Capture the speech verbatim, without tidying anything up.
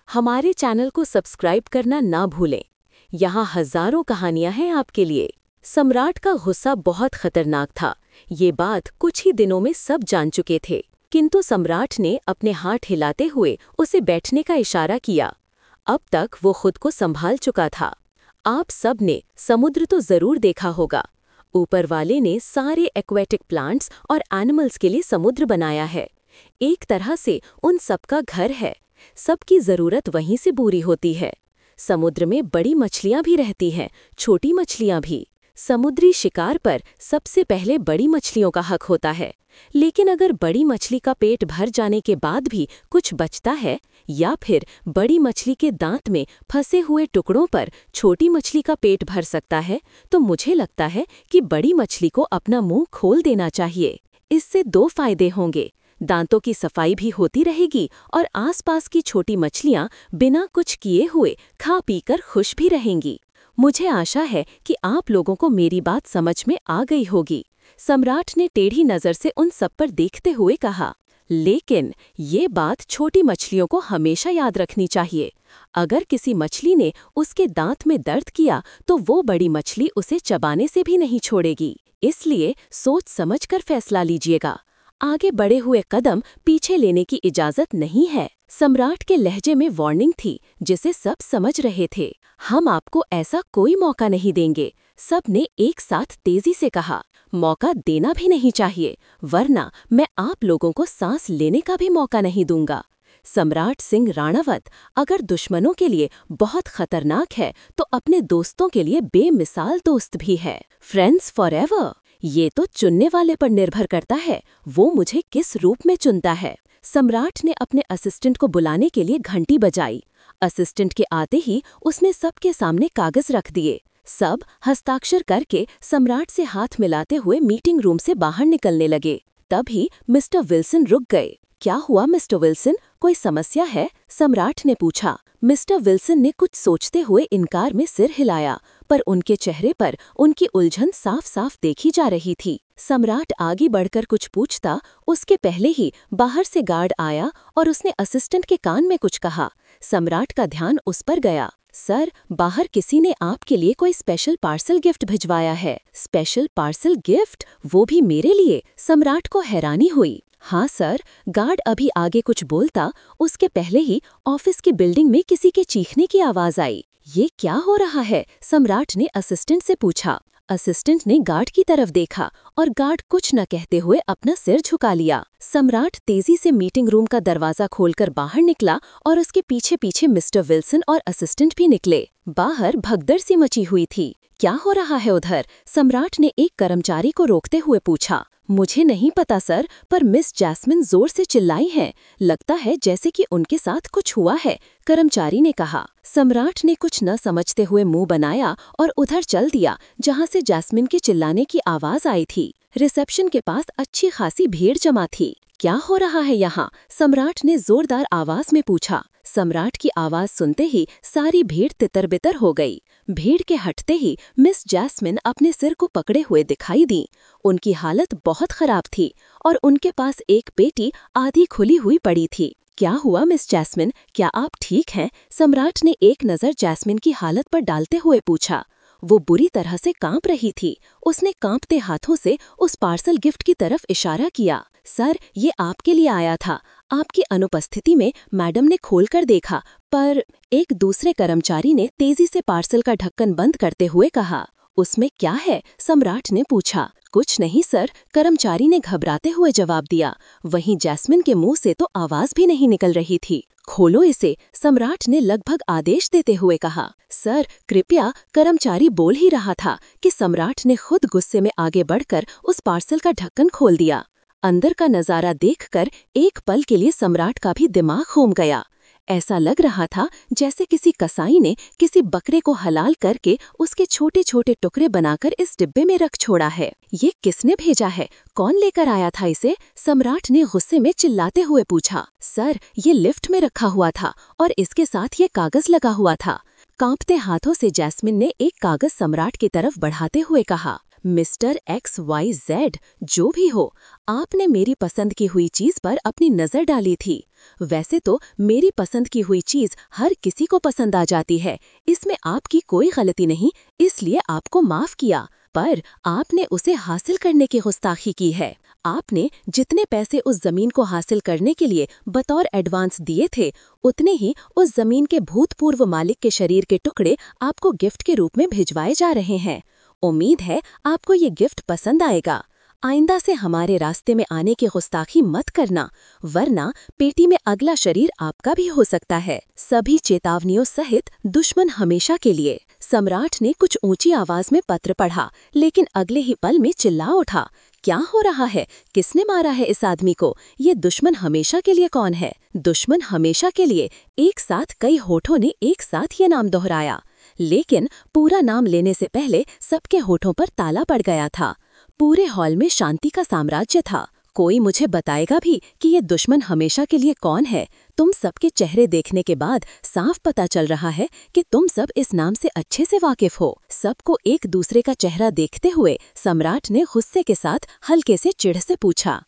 हमारे चैनल को सब्सक्राइब करना ना भूलें। यहाँ हजारों कहानियां हैं आपके लिए। सम्राट का गुस्सा बहुत खतरनाक था। ये बात कुछ ही दिनों में सब जान चुके थे, किंतु सम्राट ने अपने हाथ हिलाते हुए उसे बैठने का इशारा किया। अब तक वो खुद को संभाल चुका था। आप सब ने समुद्र तो जरूर देखा होगा। ऊपर वाले ने सारे एक्वेटिक प्लांट्स और एनिमल्स के लिए समुद्र बनाया है। एक तरह से उन सबका घर है। सबकी जरूरत वहीं से पूरी होती है। समुद्र में बड़ी मछलियां भी रहती हैं, छोटी मछलियां भी। समुद्री शिकार पर सबसे पहले बड़ी मछलियों का हक होता है। लेकिन अगर बड़ी मछली का पेट भर जाने के बाद भी कुछ बचता है, या फिर बड़ी मछली के दांत में फंसे हुए टुकड़ों पर छोटी मछली का पेट भर सकता है, तो मुझे लगता है कि बड़ी मछली को अपना मुंह खोल देना चाहिए। इससे दो फायदे होंगे। दांतों की सफाई भी होती रहेगी और आसपास की छोटी मछलियां बिना कुछ किए हुए खा पीकर खुश भी रहेंगी। मुझे आशा है कि आप लोगों को मेरी बात समझ में आ गई होगी। सम्राट ने टेढ़ी नजर से उन सब पर देखते हुए कहा, लेकिन ये बात छोटी मछलियों को हमेशा याद रखनी चाहिए। अगर किसी मछली ने उसके दांत में दर्द किया, तो वो बड़ी मछली उसे चबाने से भी नहीं छोड़ेगी। इसलिए सोच समझकर फैसला लीजिएगा। आगे बढ़े हुए कदम पीछे लेने की इजाजत नहीं है। सम्राट के लहजे में वार्निंग थी, जिसे सब समझ रहे थे। हम आपको ऐसा कोई मौका नहीं देंगे, सब ने एक साथ तेजी से कहा। मौका देना भी नहीं चाहिए, वरना मैं आप लोगों को सांस लेने का भी मौका नहीं दूंगा। सम्राट सिंह राणावत अगर दुश्मनों के लिए बहुत खतरनाक है, तो अपने दोस्तों के लिए बेमिसाल दोस्त भी है। Friends forever. ये तो चुनने वाले पर निर्भर करता है, वो मुझे किस रूप में चुनता है। सम्राट ने अपने असिस्टेंट को बुलाने के लिए घंटी बजाई। असिस्टेंट के आते ही उसने सबके सामने कागज रख दिए। सब हस्ताक्षर करके सम्राट से हाथ मिलाते हुए मीटिंग रूम से बाहर निकलने लगे। तभी मिस्टर विल्सन रुक गए। क्या हुआ मिस्टर विल्सन, कोई समस्या है? सम्राट ने पूछा। मिस्टर विल्सन ने कुछ सोचते हुए इनकार में सिर हिलाया, पर उनके चेहरे पर उनकी उलझन साफ साफ देखी जा रही थी। सम्राट आगे बढ़कर कुछ पूछता, उसके पहले ही बाहर से गार्ड आया और उसने असिस्टेंट के कान में कुछ कहा। सम्राट का ध्यान उस पर गया। सर, बाहर किसी ने आपके लिए कोई स्पेशल पार्सल गिफ्ट भिजवाया है। Special parcel gift? वो भी मेरे लिए? सम्राट को हैरानी हुई। हाँ सर। गार्ड अभी आगे कुछ बोलता, उसके पहले ही ऑफिस की बिल्डिंग में किसी के चीखने की आवाज आई। ये क्या हो रहा है? सम्राट ने असिस्टेंट से पूछा। असिस्टेंट ने गार्ड की तरफ देखा और गार्ड कुछ न कहते हुए अपना सिर झुका लिया। सम्राट तेजी से मीटिंग रूम का दरवाजा खोलकर बाहर निकला और उसके पीछे पीछे मिस्टर विल्सन और असिस्टेंट भी निकले। बाहर भगदड़ सी मची हुई थी। क्या हो रहा है उधर? सम्राट ने एक कर्मचारी को रोकते हुए पूछा। मुझे नहीं पता सर, पर मिस जैस्मिन जोर से चिल्लाई हैं। लगता है जैसे कि उनके साथ कुछ हुआ है, कर्मचारी ने कहा। सम्राट ने कुछ न समझते हुए मुंह बनाया और उधर चल दिया जहां से जैस्मिन के चिल्लाने की आवाज आई थी। रिसेप्शन के पास अच्छी खासी भीड़ जमा थी। क्या हो रहा है यहाँ? सम्राट ने जोरदार आवाज में पूछा। सम्राट की आवाज सुनते ही सारी भीड़ तितर-बितर हो गई। भीड़ के हटते ही मिस जैस्मिन अपने सिर को पकड़े हुए दिखाई दी। उनकी हालत बहुत खराब थी और उनके पास एक पेटी आधी खुली हुई पड़ी थी। क्या हुआ मिस जैस्मिन, क्या आप ठीक हैं? सम्राट ने एक नज़र जैस्मिन की हालत पर डालते हुए पूछा। वो बुरी तरह से कांप रही थी। उसने कांपते हाथों से उस पार्सल गिफ्ट की तरफ इशारा किया। सर, ये आपके लिए आया था। आपकी अनुपस्थिति में मैडम ने खोलकर देखा, पर एक दूसरे कर्मचारी ने तेजी से पार्सल का ढक्कन बंद करते हुए कहा। उसमें क्या है? सम्राट ने पूछा। कुछ नहीं सर, कर्मचारी ने घबराते हुए जवाब दिया। वहीं जैस्मिन के मुंह से तो आवाज भी नहीं निकल रही थी। खोलो इसे, सम्राट ने लगभग आदेश देते हुए कहा। सर कृपया, कर्मचारी बोल ही रहा था कि सम्राट ने खुद गुस्से में आगे बढ़कर उस पार्सल का ढक्कन खोल दिया। अंदर का नजारा देखकर एक पल के लिए सम्राट का भी दिमाग घूम गया। ऐसा लग रहा था जैसे किसी कसाई ने किसी बकरे को हलाल करके उसके छोटे छोटे टुकड़े बनाकर इस डिब्बे में रख छोड़ा है। ये किसने भेजा है? कौन लेकर आया था इसे? सम्राट ने गुस्से में चिल्लाते हुए पूछा। सर, ये लिफ्ट में रखा हुआ था और इसके साथ ये कागज लगा हुआ था। कांपते हाथों से जैस्मिन ने एक कागज सम्राट की तरफ बढ़ाते हुए कहा। मिस्टर एक्स वाई जेड, जो भी हो, आपने मेरी पसंद की हुई चीज पर अपनी नजर डाली थी। वैसे तो मेरी पसंद की हुई चीज हर किसी को पसंद आ जाती है, इसमें आपकी कोई गलती नहीं, इसलिए आपको माफ किया। पर आपने उसे हासिल करने की गुस्ताखी की है। आपने जितने पैसे उस जमीन को हासिल करने के लिए बतौर एडवांस दिए थे, उतने ही उस जमीन के भूतपूर्व मालिक के शरीर के टुकड़े आपको गिफ्ट के रूप में भिजवाए जा रहे हैं। उम्मीद है आपको ये गिफ्ट पसंद आएगा। आइंदा से हमारे रास्ते में आने की गुस्ताखी मत करना, वरना पेटी में अगला शरीर आपका भी हो सकता है। सभी चेतावनियों सहित दुश्मन हमेशा के लिए। सम्राट ने कुछ ऊंची आवाज में पत्र पढ़ा, लेकिन अगले ही पल में चिल्ला उठा, क्या हो रहा है? किसने मारा है इस आदमी को? ये दुश्मन हमेशा के लिए कौन है? दुश्मन हमेशा के लिए। एक साथ कई होठों ने एक साथ ये नाम दोहराया, लेकिन पूरा नाम लेने से पहले सबके होठों पर ताला पड़ गया था। पूरे हॉल में शांति का साम्राज्य था। कोई मुझे बताएगा भी कि ये दुश्मन हमेशा के लिए कौन है? तुम सबके चेहरे देखने के बाद साफ पता चल रहा है कि तुम सब इस नाम से अच्छे से वाकिफ हो। सबको एक दूसरे का चेहरा देखते हुए सम्राट ने गुस्से के साथ हल्के से चिढ़ से पूछा,